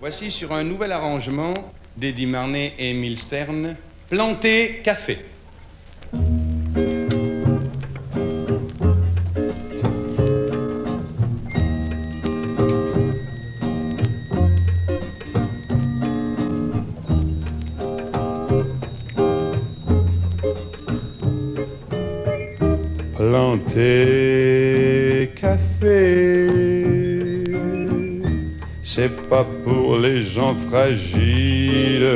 Voici sur un nouvel arrangement d'Eddie Marnay et Emile Stern, Planté Café. Planter café, c'est pas pour les gens fragiles,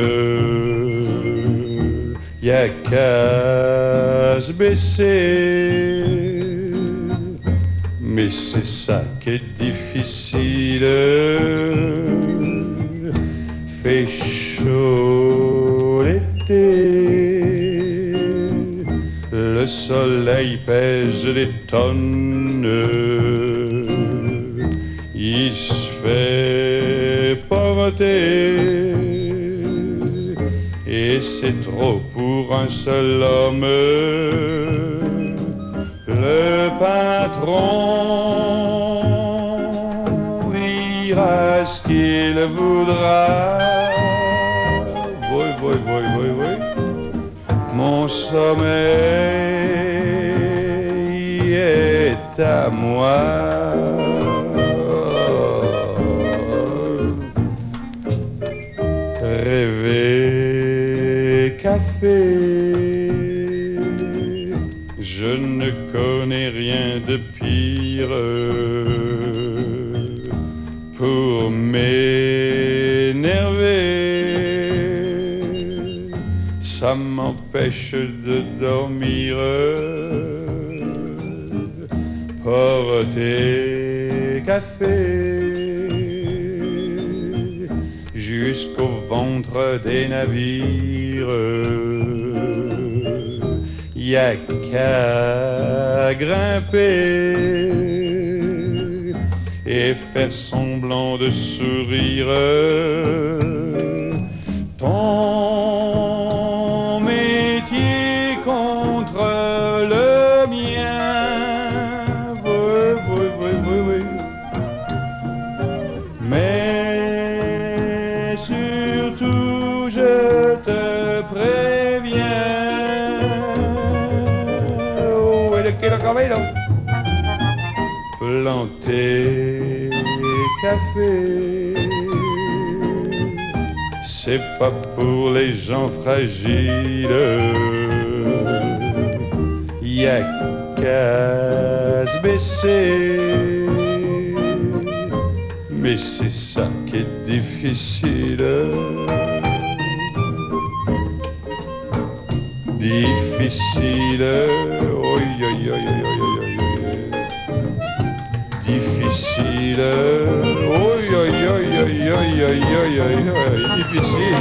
y a qu'à se baisser, mais c'est ça qui est difficile. Fait chaud l'été, le soleil pèse des tonnes, il se fait porter, et c'est trop pour un seul homme. Le patron dira ce qu'il voudra. Oui, oui, oui, oui, oui. Mon sommeil est à moi. Rêver café, je ne connais rien de pire pour m'énerver. Ça m'empêche de dormir. Porter café jusqu'au ventre des navires, y a qu'à grimper et faire semblant de sourire. Ton métier contre le mien, oui, oui, oui, oui, oui. Mais surtout je te préviens. Oh, et le cabello. Planter café, c'est pas pour les gens fragiles, y a qu'à se baisser, mais c'est ça qui est difficile. Difficile, oi, oi, oi, oi, oi, oi. Difficile, oi, oi, oi, oi, oi, oi, oi, oi, difficile.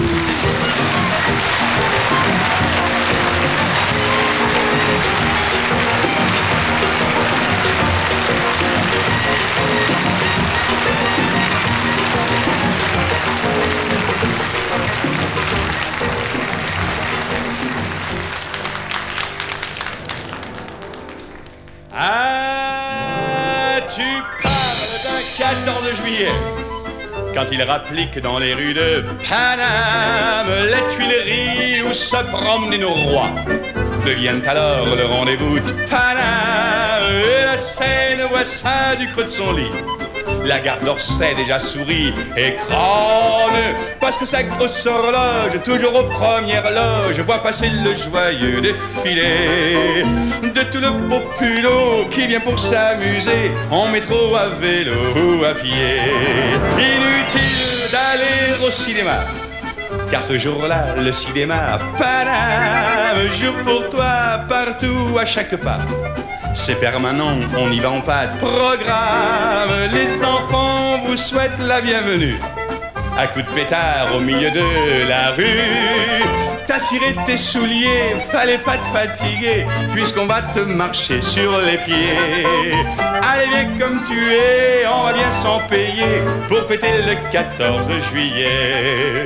Ah, tu parles d'un 14 juillet, quand il rapplique dans les rues de Paname les Tuileries où se promenaient nos rois. Deviennent alors le rendez-vous de Paname et la Seine voit ça du creux de son lit. La garde d'Orsay déjà sourit et crâne, parce que sa grosse horloge, toujours aux premières loges, voit passer le joyeux défilé de tout le populo qui vient pour s'amuser en métro, à vélo ou à pied. Inutile d'aller au cinéma, car ce jour-là, le cinéma Paname joue pour toi partout, à chaque pas. C'est permanent, on n'y va en pas de programme. Les enfants vous souhaitent la bienvenue. À coups de pétard au milieu de la rue, t'as ciré tes souliers, fallait pas te fatiguer, puisqu'on va te marcher sur les pieds. Allez, viens comme tu es, on va bien s'en payer pour fêter le 14 juillet.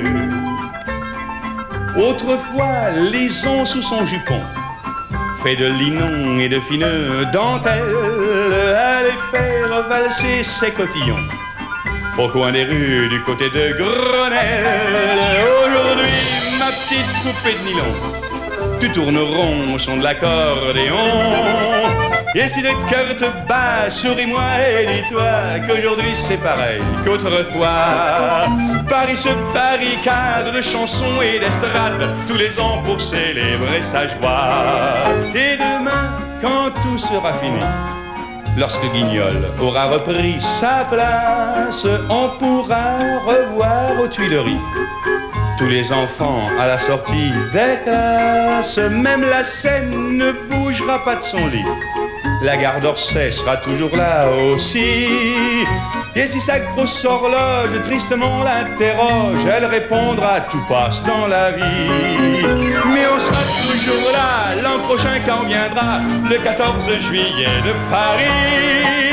Autrefois, les ons sous son jupon, fait de linon et de fine dentelle, allez faire valser ses cotillons. au coin des rues du côté de Grenelle. Aujourd'hui, ma petite poupée de nylon, tu tournes rond au son de l'accordéon. Et si le cœur te bat, souris-moi et dis-toi qu'aujourd'hui c'est pareil qu'autrefois. Paris se barricade de chansons et d'estrades tous les ans pour célébrer sa joie. Et demain, quand tout sera fini, lorsque Guignol aura repris sa place, on pourra revoir aux Tuileries tous les enfants à la sortie des classes. Même la Seine ne bougera pas de son lit, la gare d'Orsay sera toujours là aussi. Et si sa grosse horloge tristement l'interroge, elle répondra: tout passe dans la vie. Mais on sera toujours là l'an prochain quand viendra le 14 juillet de Paris.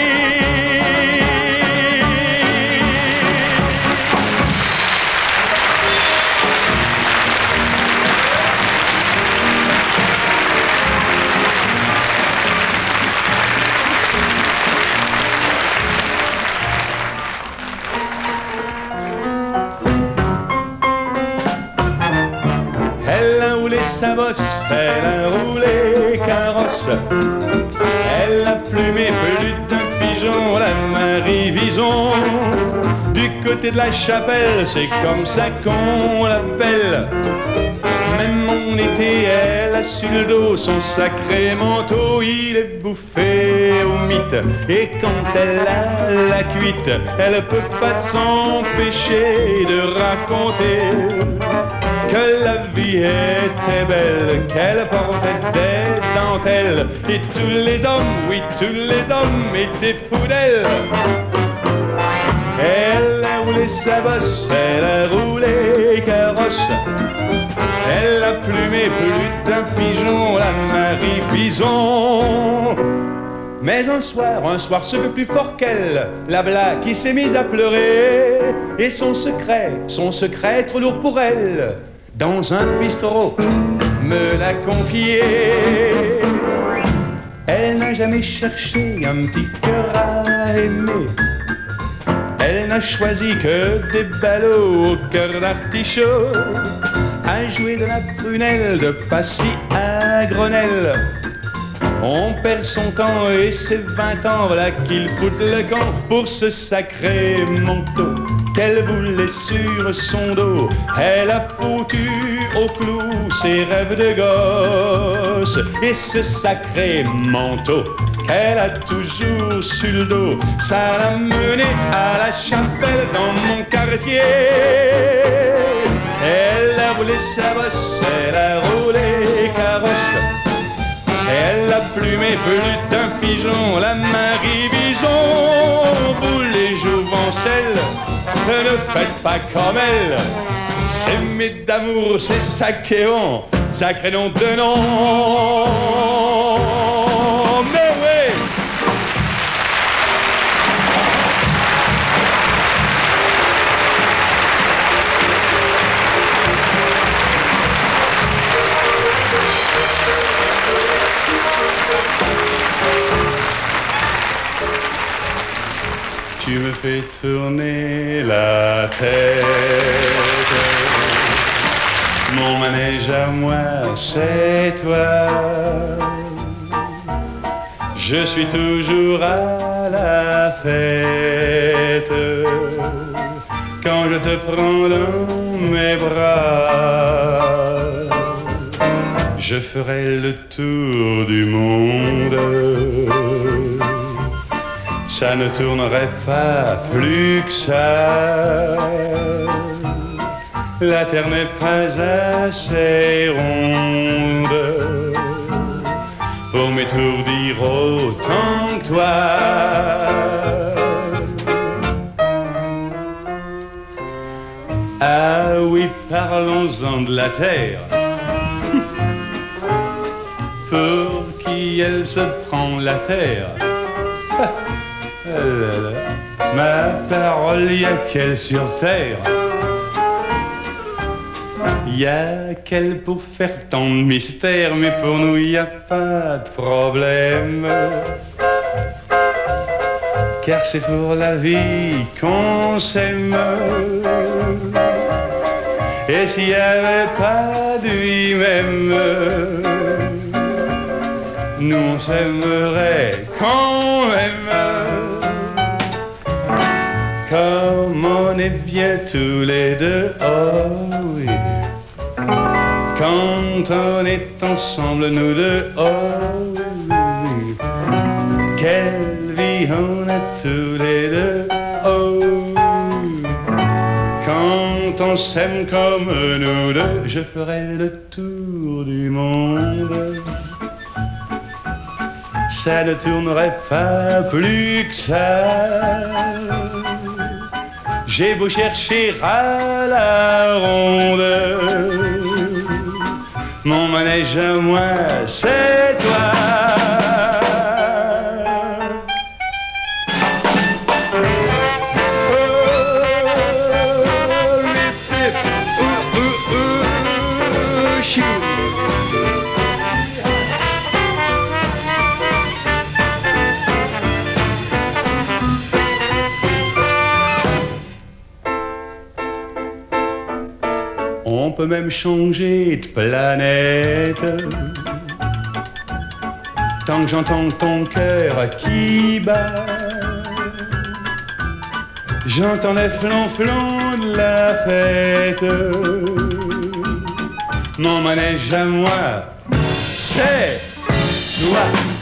Sa bosse, elle a roulé carrosse, elle a plumé plus d'un pigeon, la Marie Vison. Du côté de la Chapelle, c'est comme ça qu'on l'appelle. Même en été, elle a sur le dos son sacré manteau, il est bouffé au mythe. Et quand elle a la cuite, elle peut pas s'empêcher de raconter que la vie était belle, qu'elle portait des dentelles. Et tous les hommes, oui tous les hommes étaient fous d'elle. Elle a roulé sa bosse, elle a roulé carrosse, elle a plumé plus d'un pigeon, la Marie Bison. Mais un soir se veut plus fort qu'elle, la blague qui s'est mise à pleurer. Et son secret trop lourd pour elle, dans un bistrot, me l'a confié. Elle n'a jamais cherché un petit cœur à aimer, elle n'a choisi que des ballots au cœur d'artichaut, à jouer de la prunelle de Passy à Grenelle. On perd son temps et c'est 20 ans, voilà qu'il fout le camp pour ce sacré manteau qu'elle voulait sur son dos. Elle a foutu au clou ses rêves de gosse, et ce sacré manteau qu'elle a toujours sur le dos, ça l'a mené à la Chapelle dans mon quartier. Elle a roulé sa bosse, elle a roulé carrosse, elle a plumé plus d'un pigeon, la Marie Bison. Vous les jouvencelles, ne faites pas comme elle, s'aimer d'amour c'est sacréon, sacré nom de nom. Mais oui, tu me fais tourner la tête, mon manège à moi c'est toi. Je suis toujours à la fête quand je te prends dans mes bras. Je ferai le tour du monde, ça ne tournerait pas plus que ça. La terre n'est pas assez ronde pour m'étourdir autant que toi. Ah oui, parlons-en de la terre. Pour qui elle se prend la terre? Ma parole, y a qu'elle sur terre, y a qu'elle pour faire tant de mystère, mais pour nous y a pas de problème. car c'est pour la vie qu'on s'aime. Et s'il n'y avait pas de vie même, nous on s'aimerait quand même. Comme on est bien tous les deux, oh oui. Quand on est ensemble nous deux, oh oui. Quelle vie on a tous les deux, oh oui. Quand on s'aime comme nous deux, je ferai le tour du monde. Ça ne tournerait pas plus que ça. J'ai beau chercher à la ronde, mon manège à moi, c'est toi. On peut même changer de planète, tant que j'entends ton cœur qui bat. J'entends les flonflons de la fête. Mon manège à moi, c'est toi.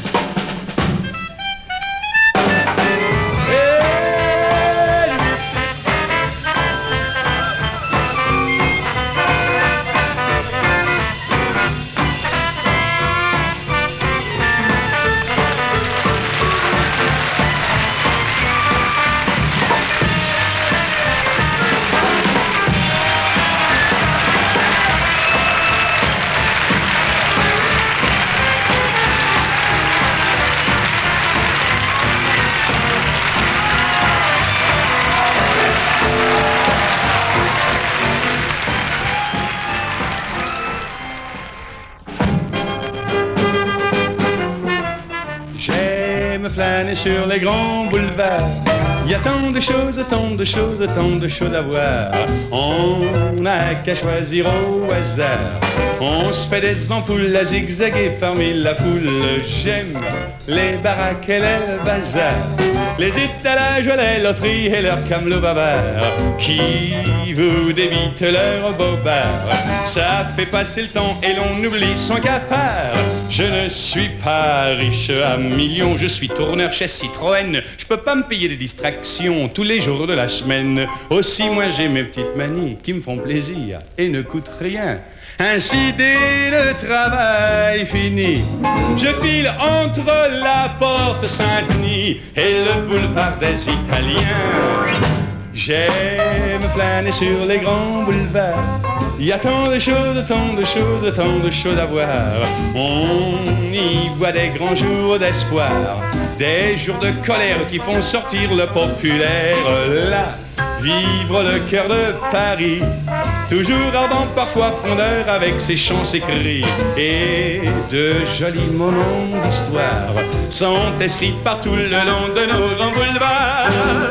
J'aime flâner sur les grands boulevards. Il y a tant de choses, tant de choses, tant de choses à voir. On n'a qu'à choisir au hasard. On se fait des ampoules à zigzaguer parmi la foule. J'aime les baraques et les bazars, les étalages, les loteries et leurs camelots bavards qui vous débitent leurs bobards. Ça fait passer le temps et l'on oublie son cafard. Je ne suis pas riche à millions, je suis tourneur chez Citroën. Je peux pas me payer des distractions tous les jours de la semaine. Aussi moi j'ai mes petites manies qui me font plaisir et ne coûtent rien. Ainsi dès le travail fini, je file entre la porte Saint-Denis et le boulevard des Italiens. J'aime planer sur les grands boulevards. Il y a tant de choses, tant de choses, tant de choses à voir. On y voit des grands jours d'espoir, des jours de colère qui font sortir le populaire. Là, vivre le cœur de Paris, toujours ardent, parfois frondeur, avec ses chants, ses cris. Et de jolis moments d'histoire sont inscrits partout le long de nos grands boulevards.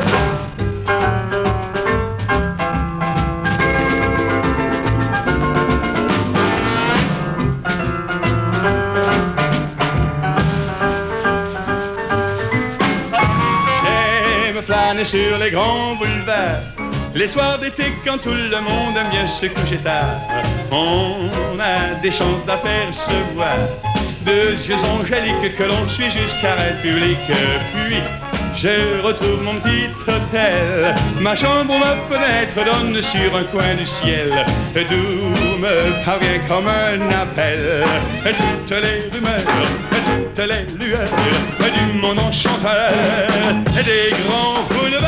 Planer sur les grands boulevards, les soirs d'été quand tout le monde aime bien se coucher tard. On a des chances d'apercevoir de yeux angéliques que l'on suit jusqu'à République. Puis je retrouve mon petit hôtel, ma chambre ou ma fenêtre donne sur un coin du ciel, d'où me parvient comme un appel toutes les rumeurs, toutes les lueurs du monde enchanteur des grands boulevards.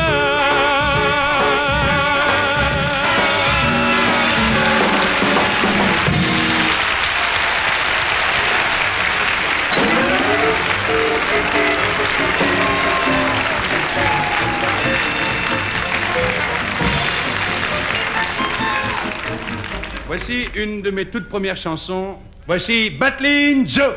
Voici une de mes toutes premières chansons. Voici Battling Joe.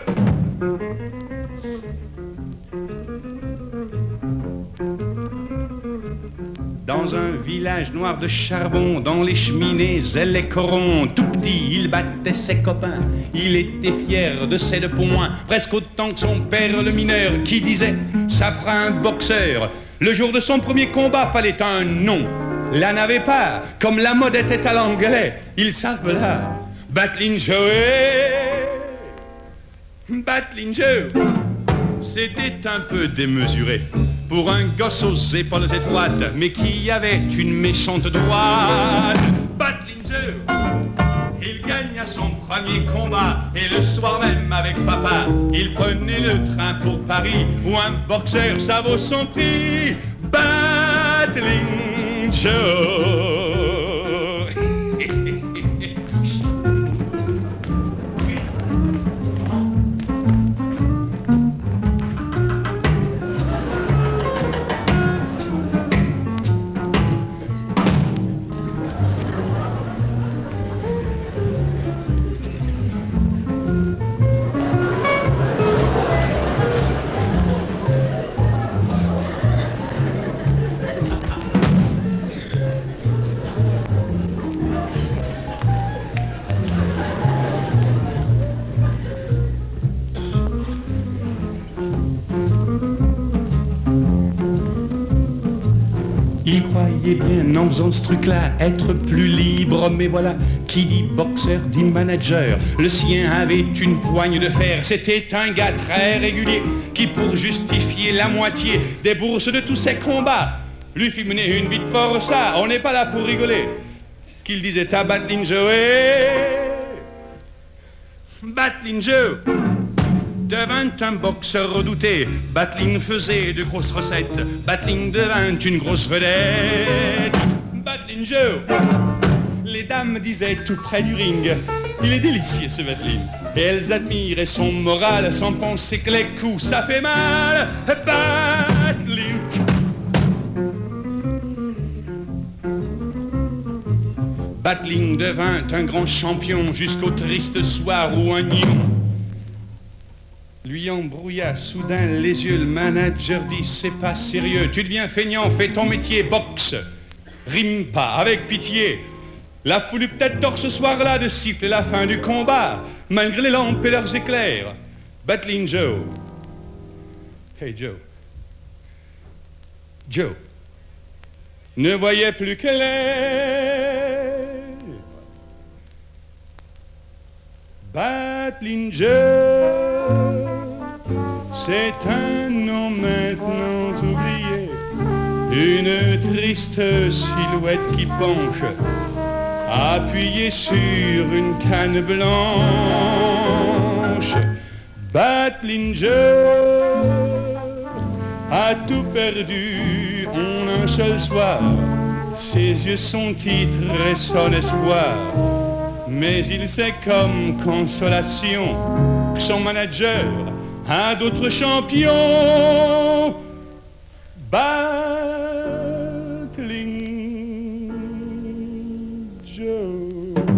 dans un village noir de charbon, dans les cheminées et les corons. Tout petit, il battait ses copains, il était fier de ses 2 poings, presque autant que son père le mineur, qui disait « ça fera un boxeur ». Le jour de son premier combat, fallait un nom. Là n'avait pas, comme la mode était à l'anglais, il s'appela Battling Joe. Battling Joe, c'était un peu démesuré pour un gosse aux épaules étroites, mais qui avait une méchante droite. Battling Joe, il gagna son premier combat, et le soir même avec papa, il prenait le train pour Paris, où un boxeur ça vaut son prix. Battling Joe. Il croyait bien en faisant ce truc-là être plus libre, mais voilà, qui dit boxeur dit manager. Le sien avait une poigne de fer, c'était un gars très régulier qui, pour justifier la moitié des bourses de tous ses combats, lui fit mener une vie de forçat. On n'est pas là pour rigoler. Qu'il disait à Battling Joe, Battling Joe devint un boxeur redouté. Battling faisait de grosses recettes. Battling devint une grosse vedette. Battling Joe, les dames disaient tout près du ring, il est délicieux ce Battling. Et elles admiraient son moral sans penser que les coups ça fait mal. Battling. Battling devint un grand champion jusqu'au triste soir où un nion lui embrouilla soudain les yeux. Le manager dit c'est pas sérieux, tu deviens feignant, fais ton métier, boxe. Rime pas, avec pitié. La foule eut peut-être tort ce soir-là de siffler la fin du combat, malgré les lampes et leurs éclairs. Battling Joe. Hey Joe. Joe ne voyait plus clair. Battling Joe, c'est un nom maintenant oublié, une triste silhouette qui penche, appuyée sur une canne blanche. Battling Joe a tout perdu en un seul soir, ses yeux sont titres et son espoir. Mais il sait comme consolation que son manager a d'autres champions. Battling Joe.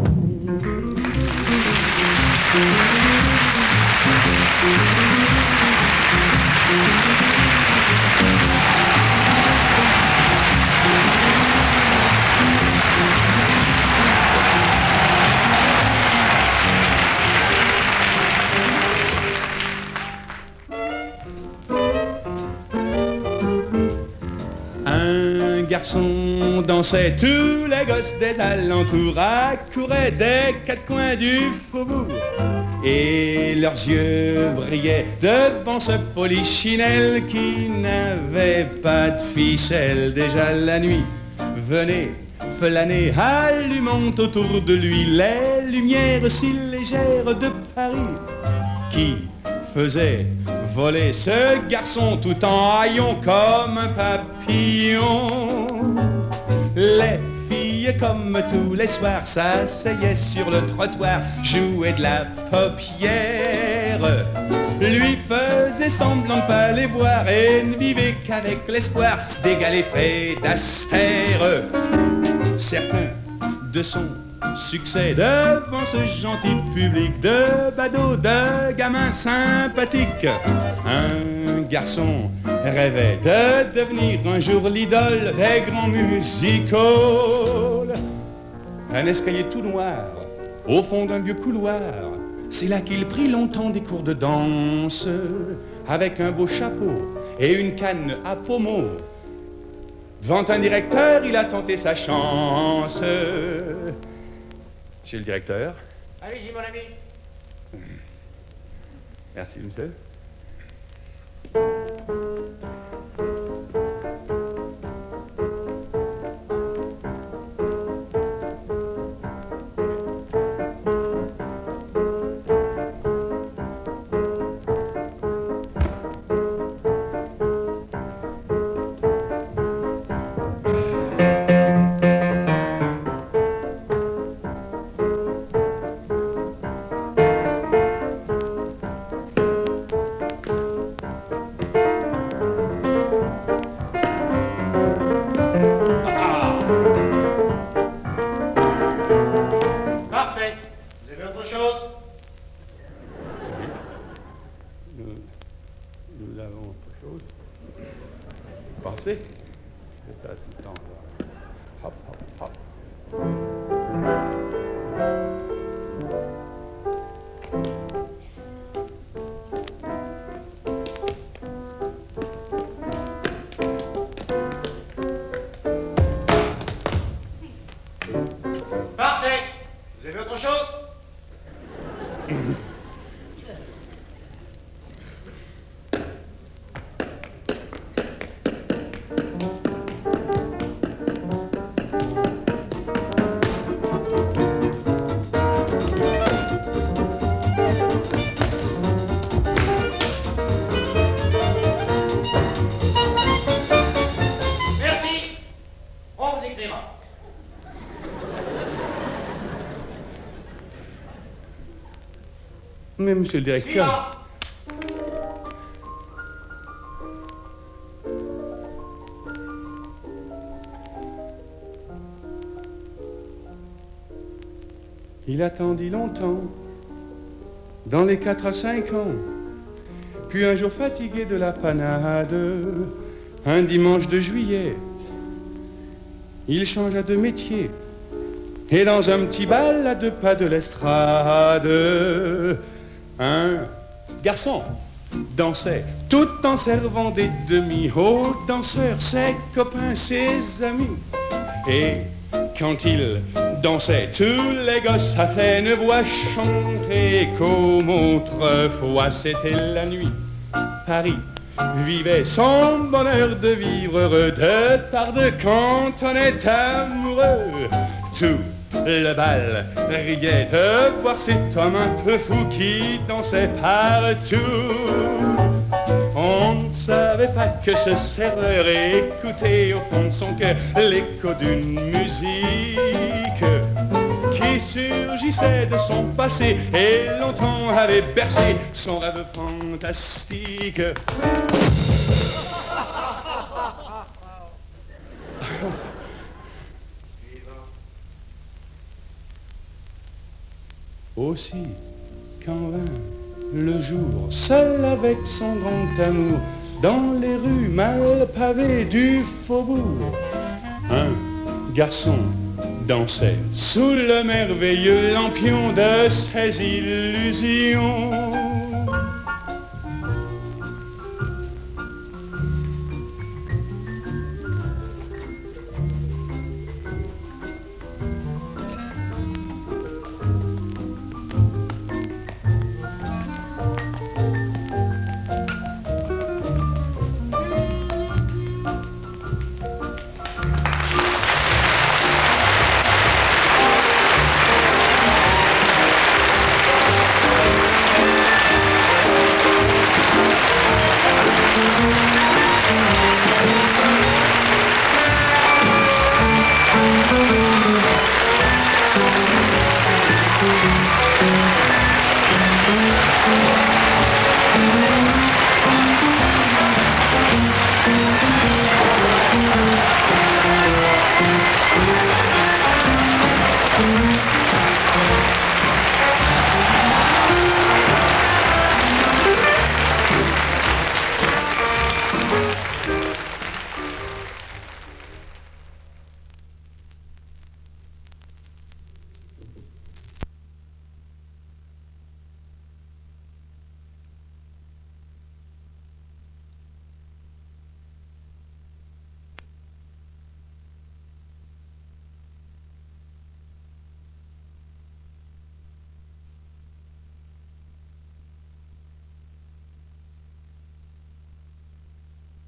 Un garçon dansait, tous les gosses des alentours accouraient des 4 coins du faubourg, et leurs yeux brillaient devant ce polichinelle qui n'avait pas de ficelle. Déjà la nuit venait flâner, allumant autour de lui les lumières si légères de Paris, qui faisait voler ce garçon tout en haillons comme un papillon. Les filles, comme tous les soirs, s'asseyaient sur le trottoir, jouaient de la paupière, lui faisaient semblant de pas les voir et ne vivaient qu'avec l'espoir d'égaler Fred Astaire. Certains de son succès devant ce gentil public de badauds, de gamins sympathiques, un garçon rêvait de devenir un jour l'idole des grands music-halls. Un escalier tout noir, au fond d'un vieux couloir, c'est là qu'il prit longtemps des cours de danse, avec un beau chapeau et une canne à pommeau. Devant un directeur, il a tenté sa chance. Monsieur le directeur. Allez-y, mon ami. Merci, monsieur. Parfait. Vous avez autre chose? Nous avons autre chose. Pensez. C'est ça tout le temps. Là. Hop, hop, hop. Parfait. Vous avez autre chose? Merci. On vous écrira. Mais monsieur le directeur. Suivant. Il attendit longtemps, dans les 4 à 5 ans. Puis un jour fatigué de la panade, un dimanche de juillet, il changea de métier. Et dans un petit bal à 2 pas de l'estrade, un garçon dansait tout en servant des demi aux danseurs, ses copains, ses amis. Et quand il dansait, tous les gosses à pleine voix chantaient comme autrefois c'était la nuit. Paris vivait son bonheur de vivre heureux de part de quand on est amoureux. Tout le bal riait de voir cet homme un peu fou qui dansait partout. On ne savait pas que ce serveur écoutait au fond de son cœur l'écho d'une musique qui surgissait de son passé et longtemps avait bercé son rêve fantastique. Aussi, quand vint le jour, seul avec son grand amour, dans les rues mal pavées du faubourg, un garçon dansait sous le merveilleux lampion de ses illusions.